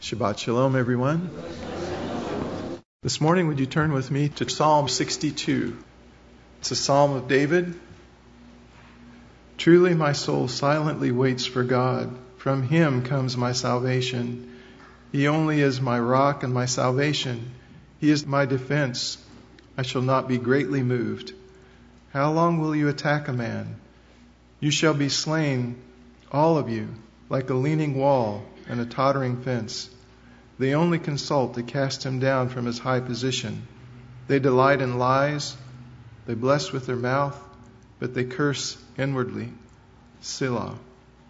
Shabbat Shalom, everyone. This morning, would you turn with me to Psalm 62? It's a psalm of David. Truly my soul silently waits for God. From him comes my salvation. He only is my rock and my salvation. He is my defense. I shall not be greatly moved. How long will you attack a man? You shall be slain, all of you, like a leaning wall and a tottering fence. They only consult to cast him down from his high position. They delight in lies. They bless with their mouth, but they curse inwardly. Selah.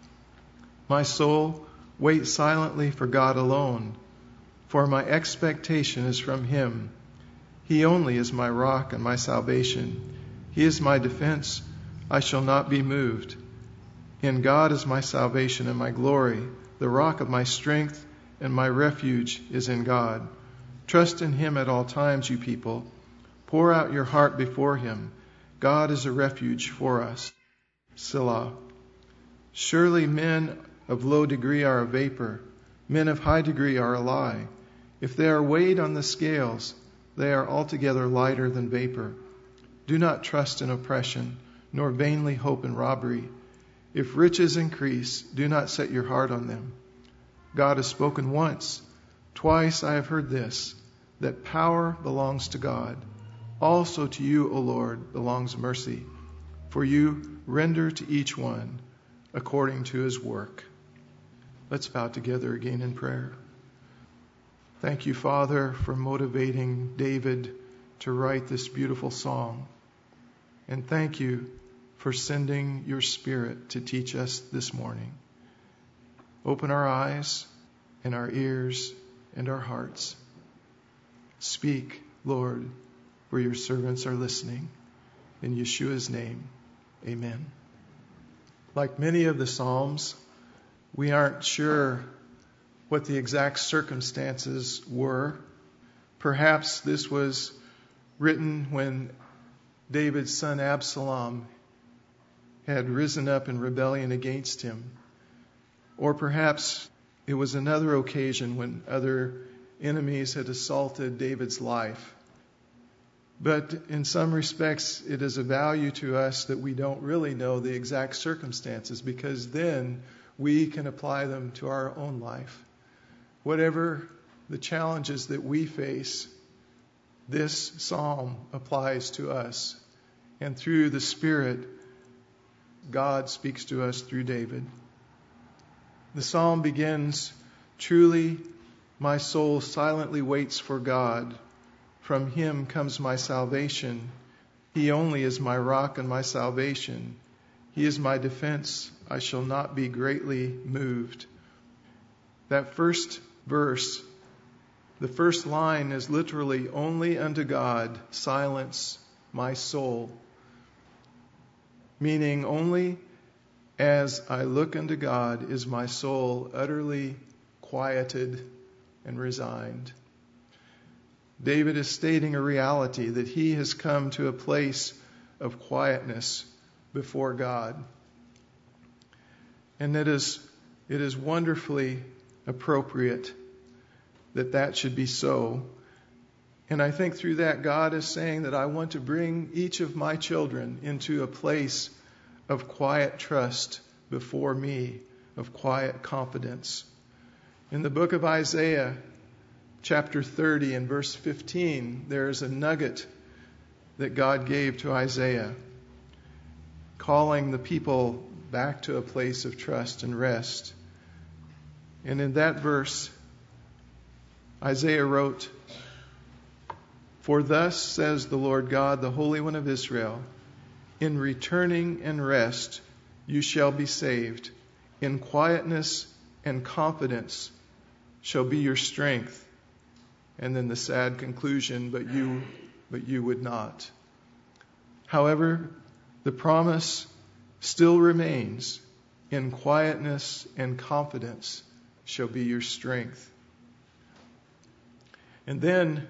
My soul, wait silently for God alone, for my expectation is from him. He only is my rock and my salvation. He is my defense. I shall not be moved. In God is my salvation and my glory. The rock of my strength and my refuge is in God. Trust in him at all times, you people. Pour out your heart before him. God is a refuge for us. Selah. Surely men of low degree are a vapor. Men of high degree are a lie. If they are weighed on the scales, they are altogether lighter than vapor. Do not trust in oppression, nor vainly hope in robbery. If riches increase, do not set your heart on them. God has spoken once. Twice I have heard this, that power belongs to God. Also to you, O Lord, belongs mercy, for you render to each one according to his work. Let's bow together again in prayer. Thank you, Father, for motivating David to write this beautiful song. And thank you for sending your Spirit to teach us this morning. Open our eyes and our ears and our hearts. Speak, Lord, for your servants are listening. In Yeshua's name, amen. Like many of the Psalms, we aren't sure what the exact circumstances were. Perhaps this was written when David's son Absalom had risen up in rebellion against him. Or perhaps it was another occasion when other enemies had assaulted David's life. But in some respects, it is of value to us that we don't really know the exact circumstances, because then we can apply them to our own life. Whatever the challenges that we face, this psalm applies to us. And through the Spirit, God speaks to us through David. The psalm begins, truly my soul silently waits for God. From him comes my salvation. He only is my rock and my salvation. He is my defense. I shall not be greatly moved. That first verse, the first line is literally, only unto God silence my soul. Meaning only as I look unto God is my soul utterly quieted and resigned. David is stating a reality that he has come to a place of quietness before God. And it is wonderfully appropriate that that should be so. And I think through that, God is saying that I want to bring each of my children into a place of quiet trust before me, of quiet confidence. In the book of Isaiah, chapter 30 and verse 15, there is a nugget that God gave to Isaiah, calling the people back to a place of trust and rest. And in that verse, Isaiah wrote, "For thus says the Lord God, the Holy One of Israel, in returning and rest you shall be saved. In quietness and confidence shall be your strength." And then the sad conclusion, but you would not. However, the promise still remains. In quietness and confidence shall be your strength. And then,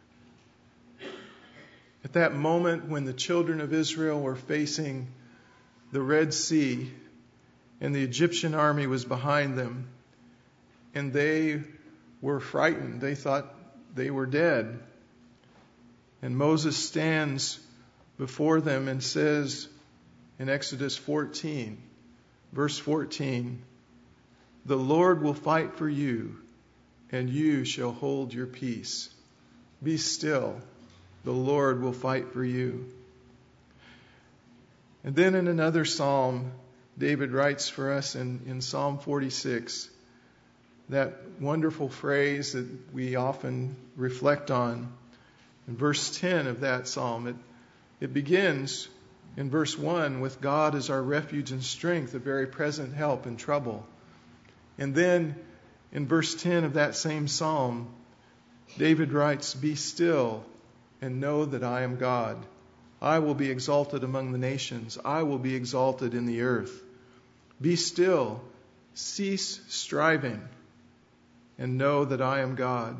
at that moment when the children of Israel were facing the Red Sea and the Egyptian army was behind them, and they were frightened. They thought they were dead. And Moses stands before them and says in Exodus 14, verse 14, "The Lord will fight for you, and you shall hold your peace. Be still, the Lord will fight for you." And then in another psalm, David writes for us in Psalm 46, that wonderful phrase that we often reflect on. In verse 10 of that psalm, it begins in verse 1 with "God is our refuge and strength, a very present help in trouble." And then in verse 10 of that same psalm, David writes, "Be still and know that I am God. I will be exalted among the nations. I will be exalted in the earth. Be still, cease striving, and know that I am God."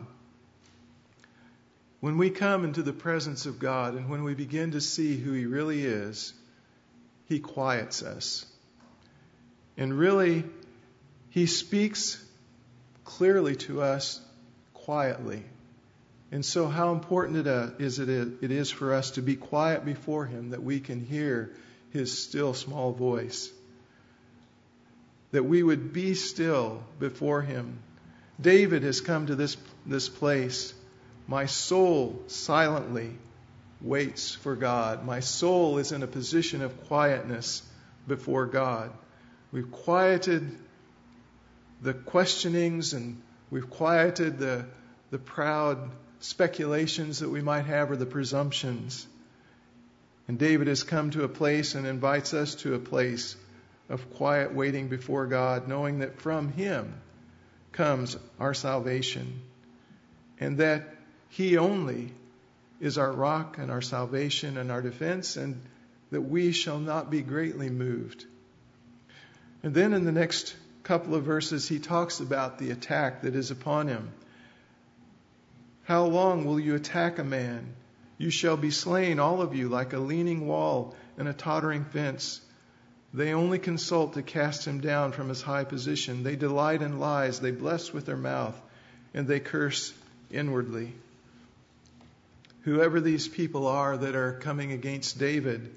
When we come into the presence of God and when we begin to see who He really is, He quiets us. And really, He speaks clearly to us quietly. And so how important it is for us to be quiet before Him, that we can hear His still small voice. That we would be still before Him. David has come to this place. My soul silently waits for God. My soul is in a position of quietness before God. We've quieted the questionings and we've quieted the proud speculations that we might have or the presumptions. And David has come to a place and invites us to a place of quiet waiting before God, knowing that from Him comes our salvation, and that He only is our rock and our salvation and our defense, and that we shall not be greatly moved. And then in the next couple of verses, he talks about the attack that is upon him. "How long will you attack a man? You shall be slain, all of you, like a leaning wall and a tottering fence. They only consult to cast him down from his high position. They delight in lies. They bless with their mouth, and they curse inwardly." Whoever these people are that are coming against David,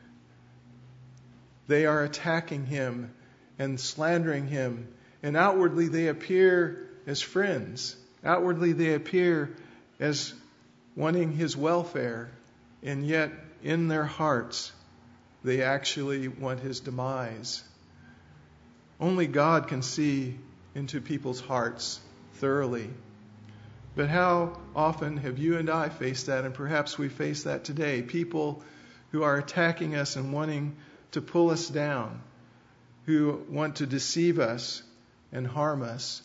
they are attacking him and slandering him. And outwardly they appear as friends. Outwardly they appear as wanting his welfare. And yet in their hearts they actually want his demise. Only God can see into people's hearts thoroughly. But how often have you and I faced that, and perhaps we face that today? People who are attacking us and wanting to pull us down, who want to deceive us and harm us.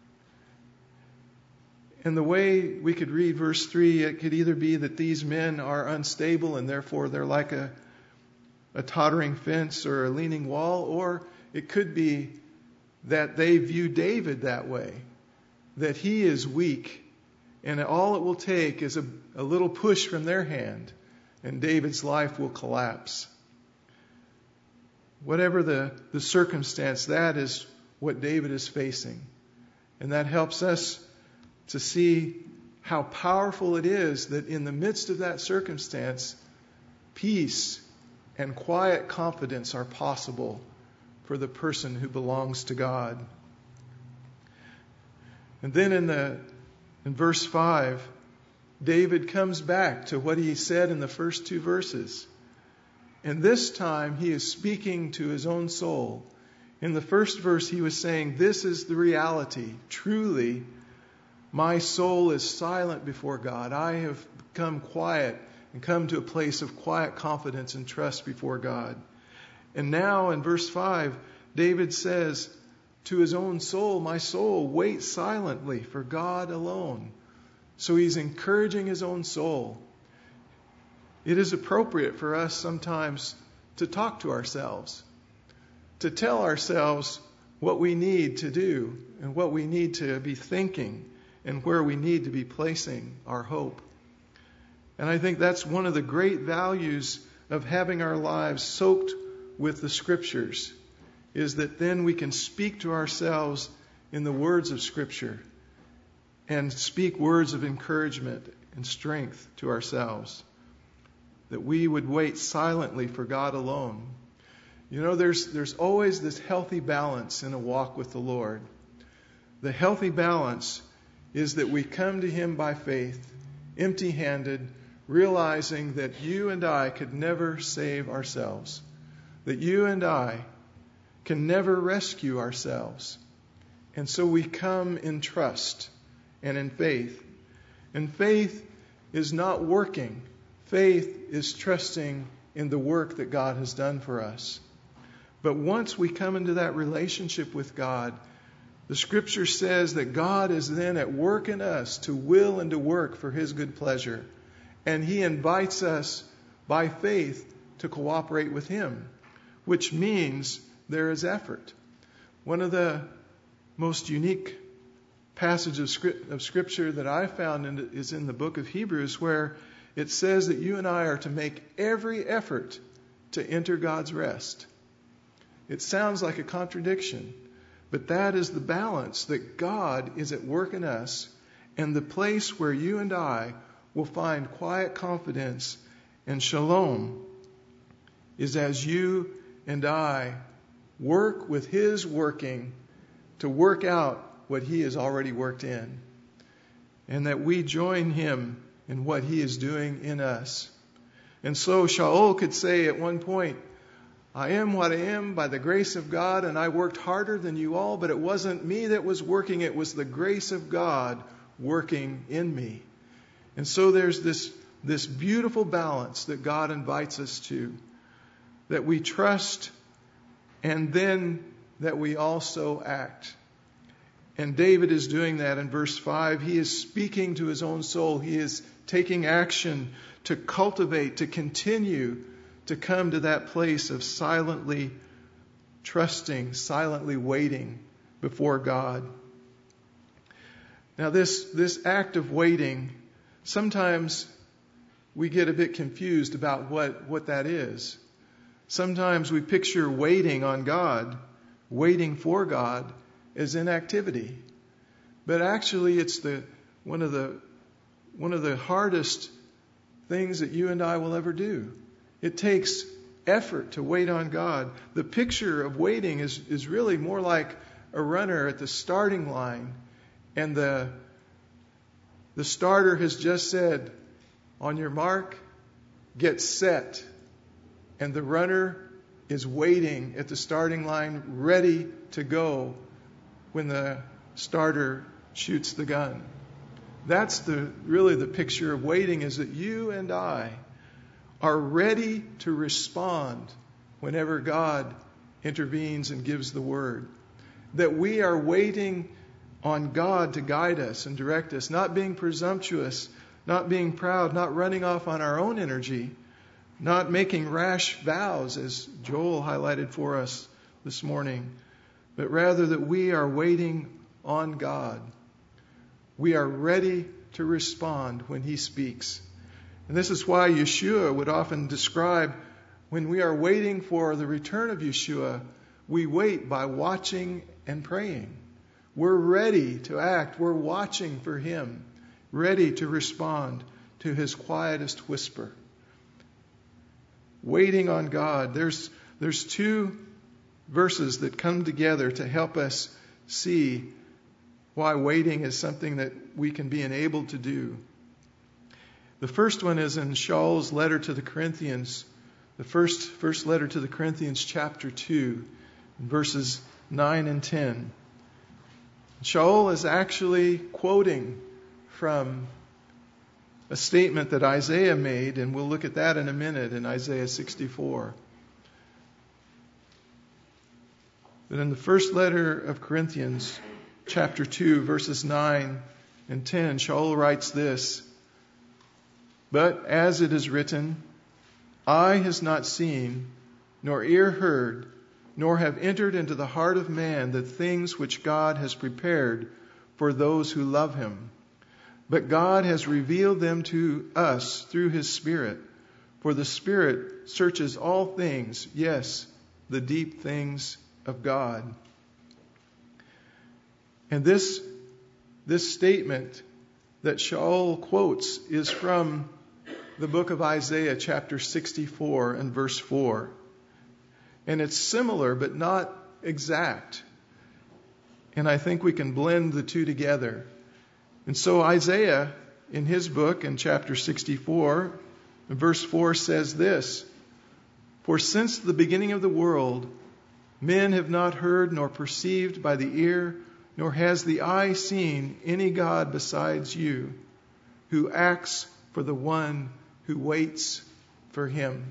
And the way we could read verse 3, it could either be that these men are unstable and therefore they're like a tottering fence or a leaning wall, or it could be that they view David that way, that he is weak, and all it will take is a little push from their hand, and David's life will collapse. Whatever the circumstance, that is what David is facing. And that helps us to see how powerful it is that in the midst of that circumstance, peace and quiet confidence are possible for the person who belongs to God. And then in verse 5, David comes back to what he said in the first two verses. And this time he is speaking to his own soul. In the first verse he was saying, "This is the reality. Truly, my soul is silent before God. I have become quiet and come to a place of quiet confidence and trust before God." And now in verse 5, David says to his own soul, "My soul, wait silently for God alone." So he's encouraging his own soul. It is appropriate for us sometimes to talk to ourselves, to tell ourselves what we need to do and what we need to be thinking and where we need to be placing our hope. And I think that's one of the great values of having our lives soaked with the Scriptures, is that then we can speak to ourselves in the words of Scripture and speak words of encouragement and strength to ourselves. That we would wait silently for God alone. You know, there's always this healthy balance in a walk with the Lord. The healthy balance is that we come to Him by faith, empty-handed, realizing that you and I could never save ourselves. That you and I can never rescue ourselves. And so we come in trust and in faith. And faith is not working. Faith is trusting in the work that God has done for us. But once we come into that relationship with God, the Scripture says that God is then at work in us to will and to work for His good pleasure. And He invites us by faith to cooperate with Him, which means there is effort. One of the most unique passages of Scripture that I found is in the book of Hebrews, where it says that you and I are to make every effort to enter God's rest. It sounds like a contradiction, but that is the balance, that God is at work in us, and the place where you and I will find quiet confidence and shalom is as you and I work with His working to work out what He has already worked in, and that we join Him in what He is doing in us. And so Shaul could say at one point, I am what I am by the grace of God, and I worked harder than you all, but it wasn't me that was working, it was the grace of God working in me. And so there's this beautiful balance that God invites us to, that we trust and then that we also act. And David is doing that in verse 5. He is speaking to his own soul. He is taking action to cultivate, to continue to come to that place of silently trusting, silently waiting before God. Now this act of waiting, sometimes we get a bit confused about what that is. Sometimes we picture waiting on God, waiting for God, as inactivity. But actually it's one of the hardest things that you and I will ever do. It takes effort to wait on God. The picture of waiting is really more like a runner at the starting line, and the starter has just said, on your mark, get set. And the runner is waiting at the starting line, ready to go when the starter shoots the gun. That's really the picture of waiting, is that you and I are ready to respond whenever God intervenes and gives the word. That we are waiting on God to guide us and direct us, not being presumptuous, not being proud, not running off on our own energy, not making rash vows, as Joel highlighted for us this morning, but rather that we are waiting on God. We are ready to respond when He speaks. And this is why Yeshua would often describe, when we are waiting for the return of Yeshua, we wait by watching and praying. We're ready to act. We're watching for Him, ready to respond to His quietest whisper. Waiting on God. There's two verses that come together to help us see why waiting is something that we can be enabled to do. The first one is in Shaul's letter to the Corinthians, the first letter to the Corinthians, chapter 2, verses 9 and 10. Shaul is actually quoting from a statement that Isaiah made, and we'll look at that in a minute in Isaiah 64. But in the first letter of Corinthians, chapter 2, verses 9 and 10, Shaul writes this, But as it is written, eye has not seen, nor ear heard, nor have entered into the heart of man the things which God has prepared for those who love Him. But God has revealed them to us through His Spirit. For the Spirit searches all things, yes, the deep things of God. And this This statement that Shaul quotes is from the book of Isaiah, chapter 64 and verse 4. And it's similar, but not exact. And I think we can blend the two together. And so Isaiah, in his book, in chapter 64, verse 4 says this: "For since the beginning of the world, men have not heard nor perceived by the ear, nor has the eye seen any God besides you, who acts for the one who waits for him."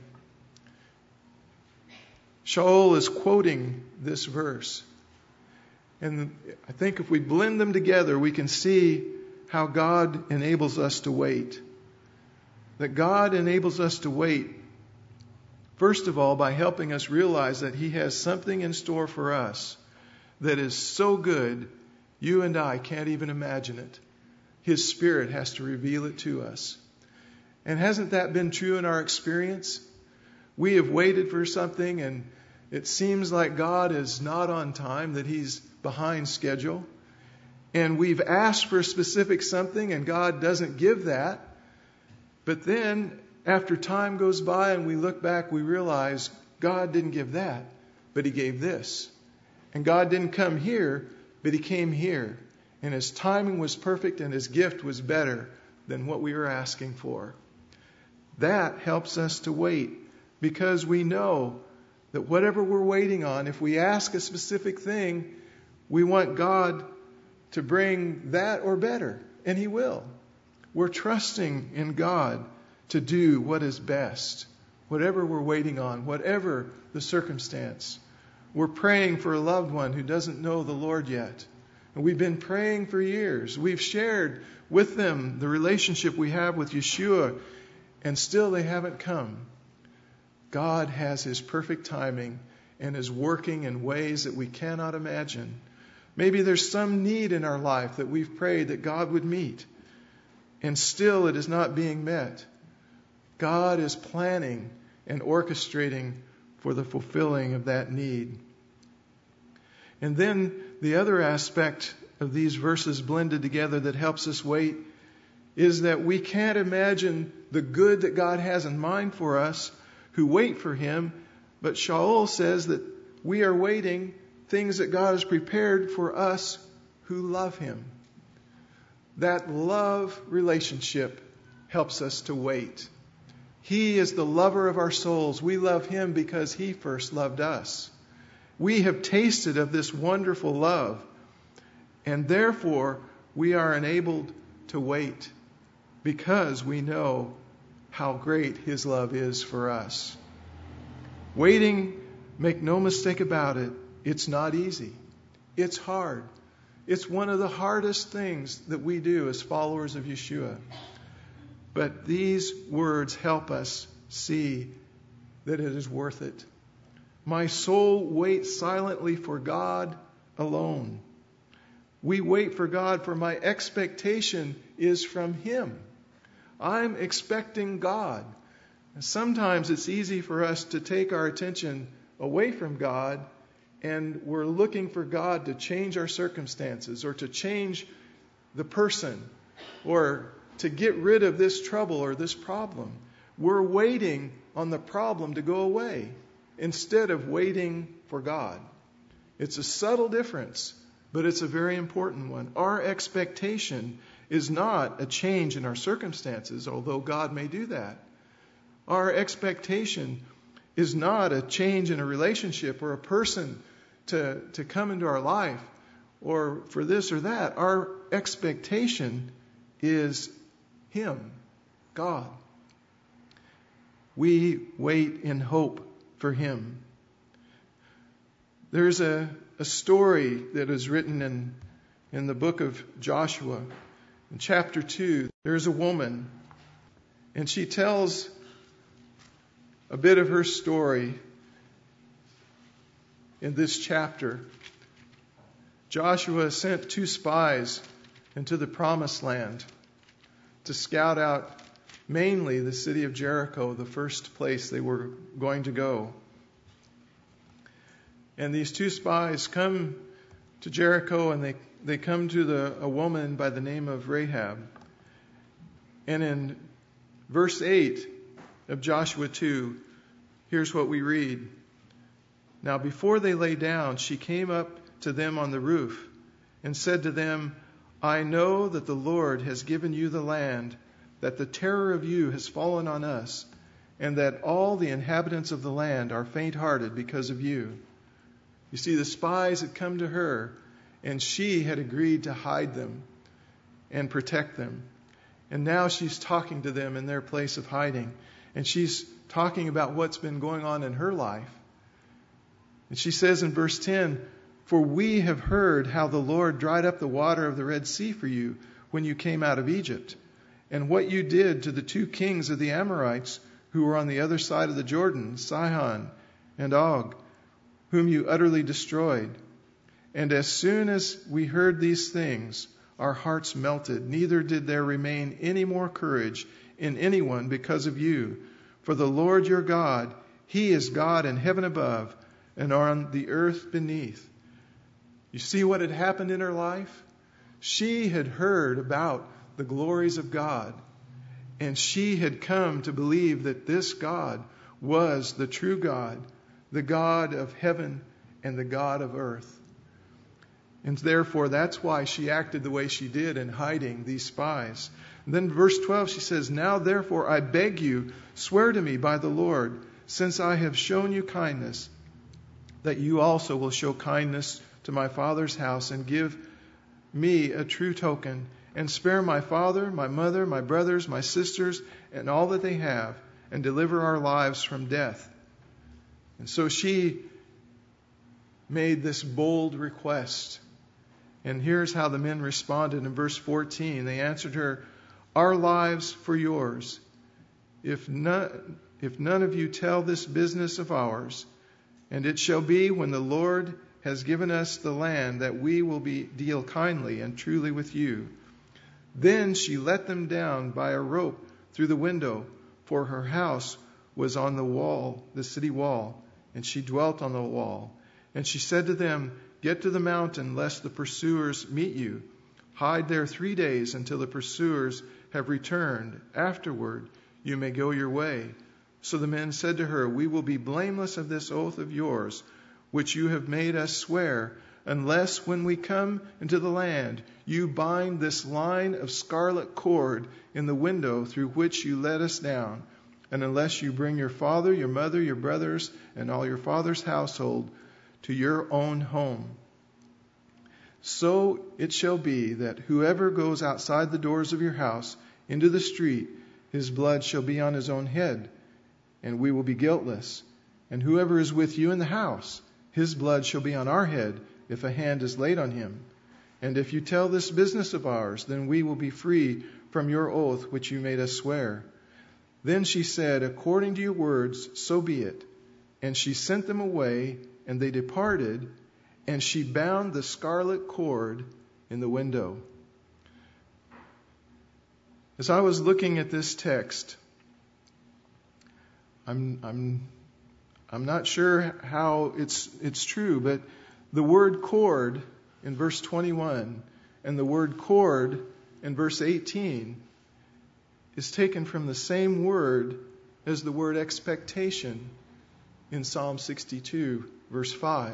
Shaul is quoting this verse. And I think if we blend them together, we can see how God enables us to wait. That God enables us to wait, first of all, by helping us realize that He has something in store for us that is so good, you and I can't even imagine it. His Spirit has to reveal it to us. And hasn't that been true in our experience? We have waited for something and it seems like God is not on time, that He's behind schedule. And we've asked for a specific something and God doesn't give that. But then after time goes by and we look back, we realize God didn't give that, but He gave this. And God didn't come here, but He came here. And His timing was perfect and His gift was better than what we were asking for. That helps us to wait, because we know that whatever we're waiting on, if we ask a specific thing, we want God to bring that or better, and He will. We're trusting in God to do what is best, whatever we're waiting on, whatever the circumstance. We're praying for a loved one who doesn't know the Lord yet. And we've been praying for years. We've shared with them the relationship we have with Yeshua, and still they haven't come. God has His perfect timing and is working in ways that we cannot imagine. Maybe there's some need in our life that we've prayed that God would meet, and still it is not being met. God is planning and orchestrating for the fulfilling of that need. And then the other aspect of these verses blended together that helps us wait is that we can't imagine the good that God has in mind for us who wait for Him. But Shaul says that we are waiting things that God has prepared for us who love Him. That love relationship helps us to wait. He is the lover of our souls. We love Him because He first loved us. We have tasted of this wonderful love, and therefore we are enabled to wait because we know how great His love is for us. Waiting, make no mistake about it, it's not easy. It's hard. It's one of the hardest things that we do as followers of Yeshua. But these words help us see that it is worth it. My soul waits silently for God alone. We wait for God, for my expectation is from Him. I'm expecting God. And sometimes it's easy for us to take our attention away from God, and we're looking for God to change our circumstances or to change the person or to get rid of this trouble or this problem. We're waiting on the problem to go away instead of waiting for God. It's a subtle difference, but it's a very important one. Our expectation is not a change in our circumstances, although God may do that. Our expectation is not a change in a relationship or a person to come into our life or for this or that. Our expectation is Him, God. We wait in hope for Him. There's a story that is written in the book of Joshua. In chapter 2, there's a woman, and she tells a bit of her story in this chapter. Joshua sent 2 spies into the promised land to scout out mainly the city of Jericho, the first place they were going to go. And these 2 spies come to Jericho and they they come to a woman by the name of Rahab. And in verse 8 of Joshua 2, here's what we read. Now before they lay down, she came up to them on the roof and said to them, I know that the Lord has given you the land, that the terror of you has fallen on us, and that all the inhabitants of the land are faint-hearted because of you. You see, the spies had come to her, and she had agreed to hide them and protect them. And now she's talking to them in their place of hiding. And she's talking about what's been going on in her life. And she says in verse 10, For we have heard how the Lord dried up the water of the Red Sea for you when you came out of Egypt, and what you did to the 2 kings of the Amorites who were on the other side of the Jordan, Sihon and Og, whom you utterly destroyed. And as soon as we heard these things, our hearts melted, neither did there remain any more courage in anyone because of you. For the Lord your God, He is God in heaven above and on the earth beneath. You see what had happened in her life? She had heard about the glories of God, and she had come to believe that this God was the true God, the God of heaven and the God of earth. And therefore, that's why she acted the way she did in hiding these spies. And then verse 12, she says, Now therefore I beg you, swear to me by the Lord, since I have shown you kindness, that you also will show kindness to my father's house and give me a true token, and spare my father, my mother, my brothers, my sisters, and all that they have, and deliver our lives from death. And so she made this bold request. And here's how the men responded in verse 14. They answered her, Our lives for yours. If none of you tell this business of ours, and it shall be when the Lord has given us the land that we will deal kindly and truly with you. Then she let them down by a rope through the window, for her house was on the wall, the city wall, and she dwelt on the wall. And she said to them, Get to the mountain, lest the pursuers meet you. Hide there 3 days until the pursuers have returned. Afterward, you may go your way. So the men said to her, We will be blameless of this oath of yours, which you have made us swear, unless when we come into the land, you bind this line of scarlet cord in the window through which you let us down, and unless you bring your father, your mother, your brothers, and all your father's household to your own home. So it shall be that whoever goes outside the doors of your house into the street, his blood shall be on his own head, and we will be guiltless. And whoever is with you in the house, his blood shall be on our head if a hand is laid on him. And if you tell this business of ours, then we will be free from your oath which you made us swear. Then she said, According to your words, so be it. And she sent them away, and they departed, and she bound the scarlet cord in the window. As I was looking at this text, I'm not sure how it's true, but the word cord in verse 21 and the word cord in verse 18 is taken from the same word as the word expectation in Psalm 62, verse 5.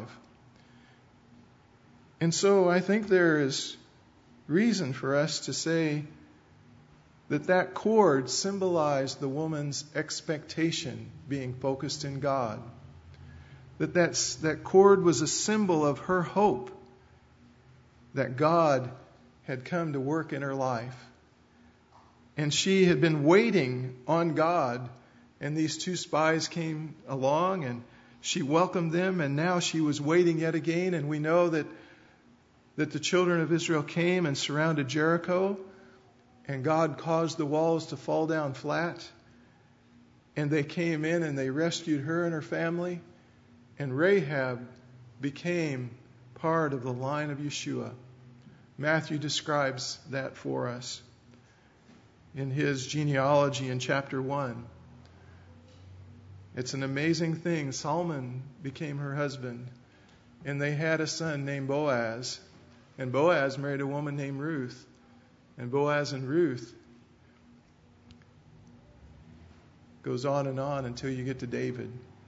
And so I think there is reason for us to say that cord symbolized the woman's expectation being focused in God. That cord was a symbol of her hope that God had come to work in her life. And she had been waiting on God, and these 2 spies came along, and she welcomed them, and now she was waiting yet again. And we know that the children of Israel came and surrounded Jericho, and God caused the walls to fall down flat. And they came in and they rescued her and her family. And Rahab became part of the line of Yeshua. Matthew describes that for us in his genealogy in chapter 1. It's an amazing thing. Solomon became her husband, and they had a son named Boaz. And Boaz married a woman named Ruth. And Boaz and Ruth goes on until you get to David.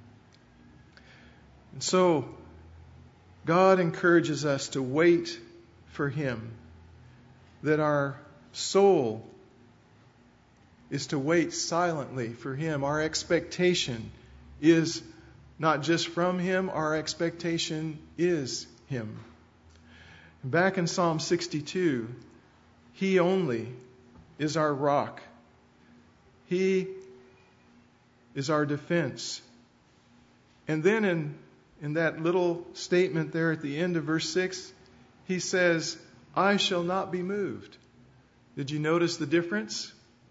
And so God encourages us to wait for Him, that our soul is to wait silently for Him. Our expectation is not just from Him, our expectation is Him. Back in Psalm 62, He only is our rock. He is our defense. And then in that little statement there at the end of verse 6, He says, I shall not be moved. Did you notice the difference?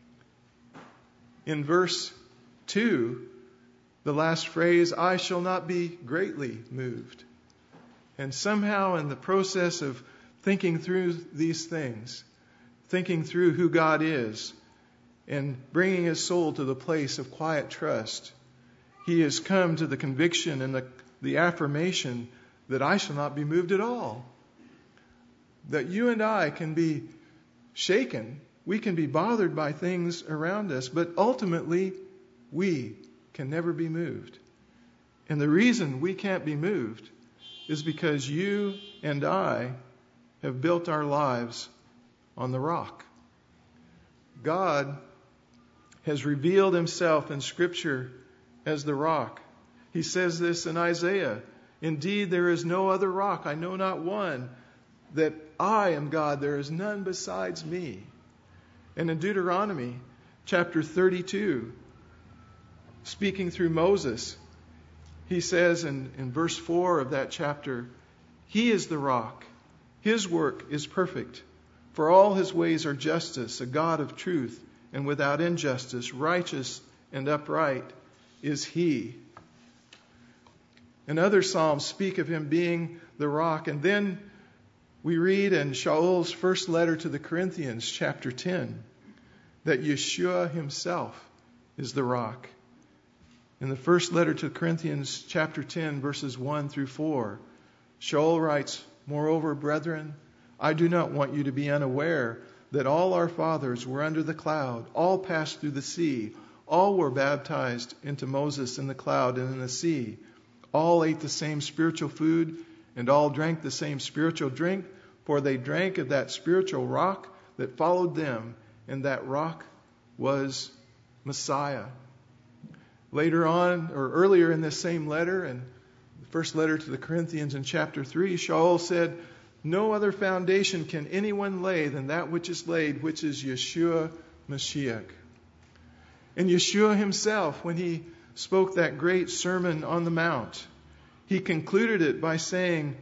In verse 2, the last phrase, I shall not be greatly moved. And somehow in the process of thinking through these things, thinking through who God is, and bringing his soul to the place of quiet trust, he has come to the conviction and the affirmation that I shall not be moved at all. That you and I can be shaken. We can be bothered by things around us, but ultimately we can never be moved. And the reason we can't be moved is because you and I have built our lives on the rock. God has revealed himself in Scripture as the rock. He says this in Isaiah, indeed there is no other rock, I know not one, that I am God, there is none besides me. And in Deuteronomy chapter 32, speaking through Moses, he says in verse 4 of that chapter, he is the rock, his work is perfect, for all his ways are justice, a God of truth and without injustice, righteous and upright is he. And other psalms speak of him being the rock. And then we read in Shaul's first letter to the Corinthians, chapter 10, that Yeshua himself is the rock. In the first letter to the Corinthians, chapter 10, verses 1 through 4, Shaul writes, moreover, brethren, I do not want you to be unaware that all our fathers were under the cloud, all passed through the sea, all were baptized into Moses in the cloud and in the sea. All ate the same spiritual food, and all drank the same spiritual drink, for they drank of that spiritual rock that followed them, and that rock was Messiah. Later on, or earlier in this same letter, in the first letter to the Corinthians in chapter 3, Shaul said, no other foundation can anyone lay than that which is laid, which is Yeshua Mashiach. And Yeshua himself, when he spoke that great Sermon on the Mount, he concluded it by saying,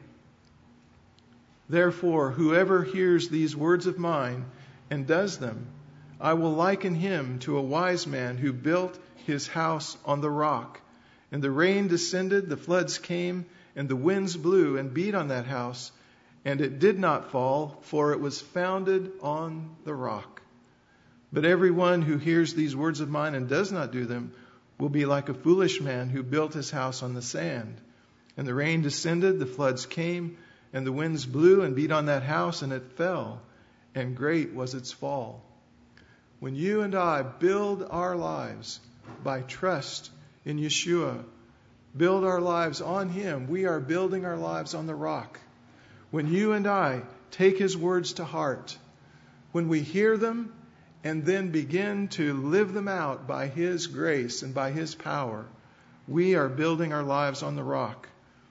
therefore, whoever hears these words of mine and does them, I will liken him to a wise man who built his house on the rock. And the rain descended, the floods came, and the winds blew and beat on that house, and it did not fall, for it was founded on the rock. But everyone who hears these words of mine and does not do them will be like a foolish man who built his house on the sand. And the rain descended, the floods came, and the winds blew and beat on that house, and it fell, and great was its fall. When you and I build our lives by trust in Yeshua, build our lives on him, we are building our lives on the rock. When you and I take his words to heart, when we hear them and then begin to live them out by his grace and by his power, we are building our lives on the rock.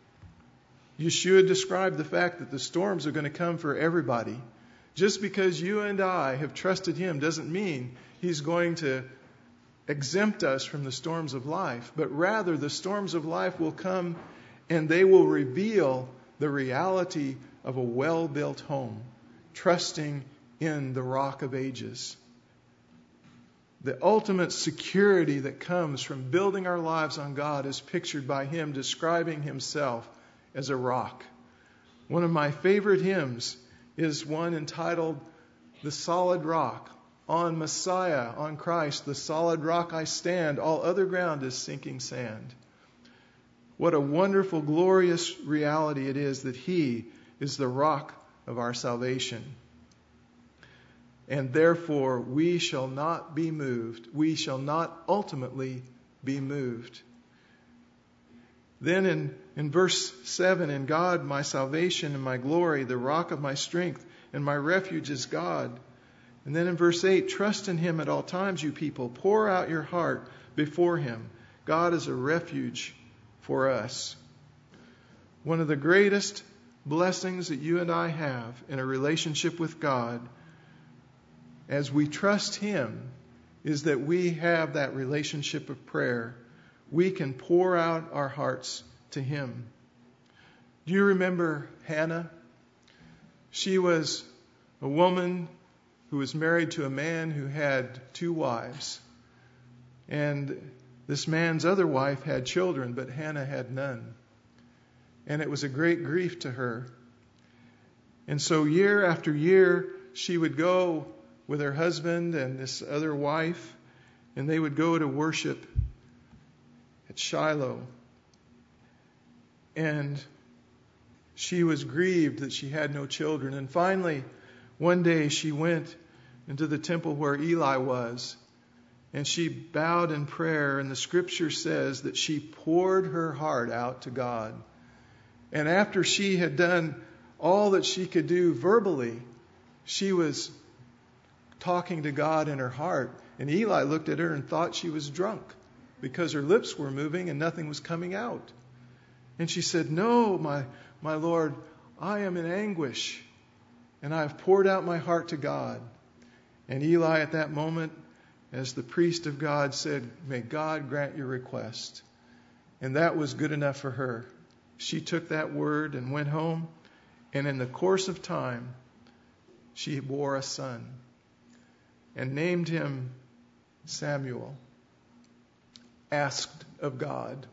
Yeshua described the fact that the storms are going to come for everybody. Just because you and I have trusted him doesn't mean he's going to exempt us from the storms of life, but rather the storms of life will come and they will reveal the reality of a well-built home, trusting in the rock of ages. The ultimate security that comes from building our lives on God is pictured by him describing himself as a rock. One of my favorite hymns is one entitled, The Solid Rock. On Messiah, on Christ, the solid rock I stand, all other ground is sinking sand. What a wonderful, glorious reality it is that he is the rock of our salvation. And therefore we shall not be moved. We shall not ultimately be moved. Then in verse 7, in God my salvation and my glory, the rock of my strength, and my refuge is God. And then in verse 8, trust in him at all times, you people. Pour out your heart before him. God is a refuge for us. One of the greatest blessings that you and I have in a relationship with God, as we trust him, is that we have that relationship of prayer. We can pour out our hearts to him. Do you remember Hannah? She was a woman who was married to a man who had 2 wives. And this man's other wife had children, but Hannah had none. And it was a great grief to her. And so year after year, she would go with her husband and this other wife, and they would go to worship at Shiloh. And she was grieved that she had no children. And finally, one day she went into the temple where Eli was, and she bowed in prayer, and the scripture says that she poured her heart out to God. And after she had done all that she could do verbally, she was talking to God in her heart. And Eli looked at her and thought she was drunk because her lips were moving and nothing was coming out. And she said, "No, my Lord, I am in anguish, and I have poured out my heart to God." And Eli at that moment, as the priest of God, said, "May God grant your request." And that was good enough for her. She took that word and went home, and in the course of time, she bore a son and named him Samuel, asked of God.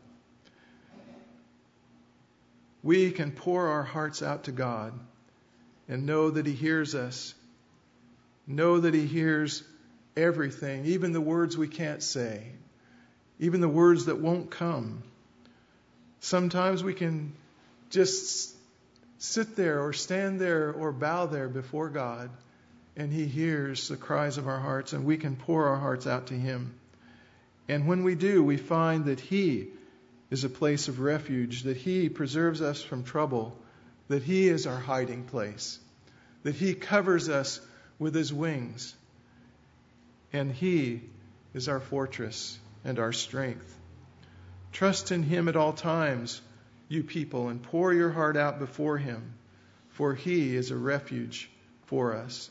We can pour our hearts out to God and know that he hears us. Know that he hears everything, even the words we can't say, even the words that won't come. Sometimes we can just sit there or stand there or bow there before God, and he hears the cries of our hearts, and we can pour our hearts out to him. And when we do, we find that he is a place of refuge, that he preserves us from trouble, that he is our hiding place, that he covers us with his wings, and he is our fortress and our strength. Trust in him at all times, you people, and pour your heart out before him, for he is a refuge for us.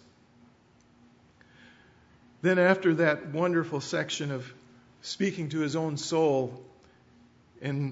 Then after that wonderful section of speaking to his own soul and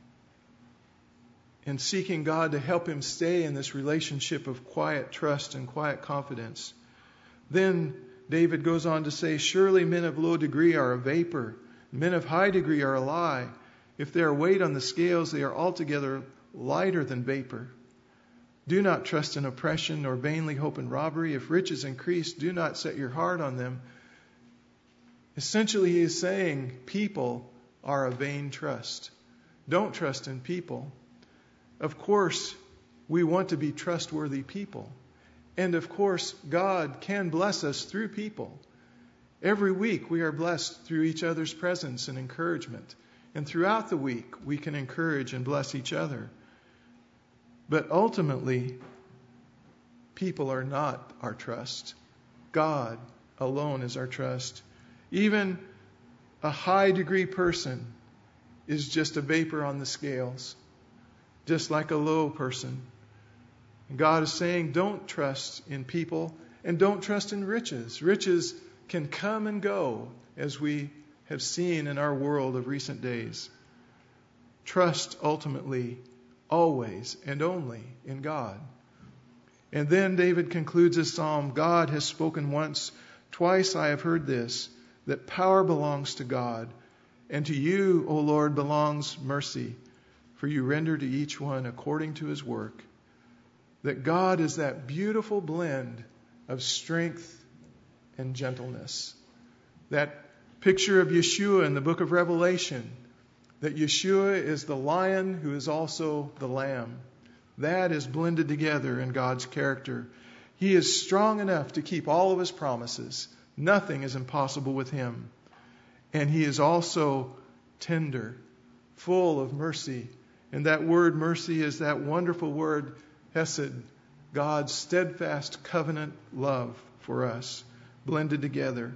seeking God to help him stay in this relationship of quiet trust and quiet confidence, then David goes on to say, "Surely men of low degree are a vapor, men of high degree are a lie. If they are weighed on the scales, they are altogether lighter than vapor. Do not trust in oppression, nor vainly hope in robbery. If riches increase, do not set your heart on them." Essentially, he is saying people are a vain trust. Don't trust in people. Of course, we want to be trustworthy people. And of course, God can bless us through people. Every week we are blessed through each other's presence and encouragement. And throughout the week we can encourage and bless each other. But ultimately, people are not our trust. God alone is our trust. Even a high degree person is just a vapor on the scales, just like a low person. And God is saying, don't trust in people and don't trust in riches. Riches can come and go, as we have seen in our world of recent days. Trust ultimately, always and only in God. And then David concludes his psalm, "God has spoken once, twice I have heard this, that power belongs to God, and to you, O Lord, belongs mercy, for you render to each one according to his work." That God is that beautiful blend of strength and gentleness. That picture of Yeshua in the book of Revelation, that Yeshua is the lion who is also the lamb. That is blended together in God's character. He is strong enough to keep all of his promises. Nothing is impossible with him. And he is also tender, full of mercy. And that word mercy is that wonderful word, hesed, God's steadfast covenant love for us, blended together.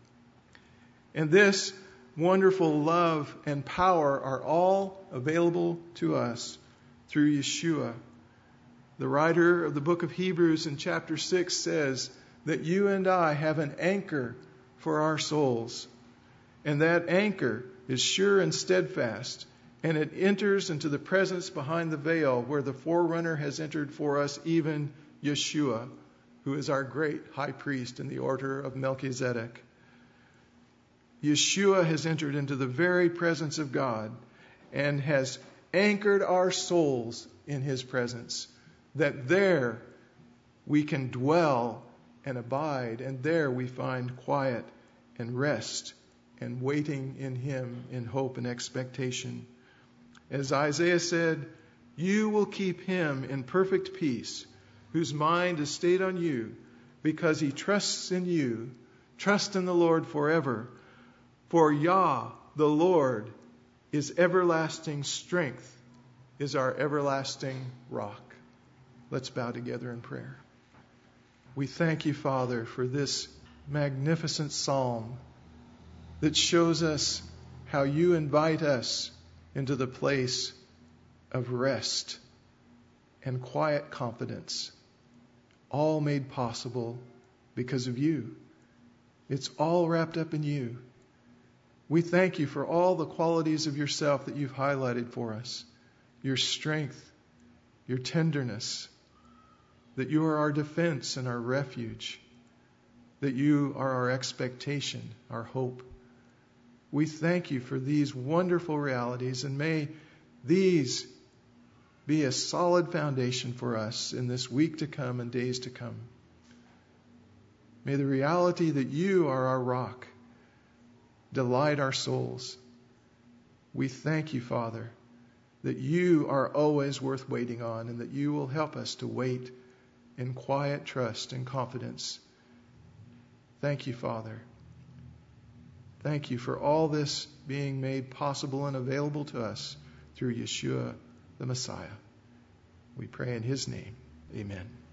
And this wonderful love and power are all available to us through Yeshua. The writer of the book of Hebrews in chapter 6 says that you and I have an anchor for our souls. And that anchor is sure and steadfast, and it enters into the presence behind the veil where the forerunner has entered for us, even Yeshua, who is our great high priest in the order of Melchizedek. Yeshua has entered into the very presence of God and has anchored our souls in his presence, that there we can dwell and abide, and there we find quiet and rest and waiting in him in hope and expectation. As Isaiah said, you will keep him in perfect peace, whose mind is stayed on you, because he trusts in you. Trust in the Lord forever. For Yah, the Lord, is everlasting strength, is our everlasting rock. Let's bow together in prayer. We thank you, Father, for this magnificent psalm that shows us how you invite us into the place of rest and quiet confidence, all made possible because of you. It's all wrapped up in you. We thank you for all the qualities of yourself that you've highlighted for us, your strength, your tenderness, that you are our defense and our refuge, that you are our expectation, our hope. We thank you for these wonderful realities, and may these be a solid foundation for us in this week to come and days to come. May the reality that you are our rock delight our souls. We thank you, Father, that you are always worth waiting on, and that you will help us to wait in quiet trust and confidence. Thank you, Father. Thank you for all this being made possible and available to us through Yeshua the Messiah. We pray in his name. Amen.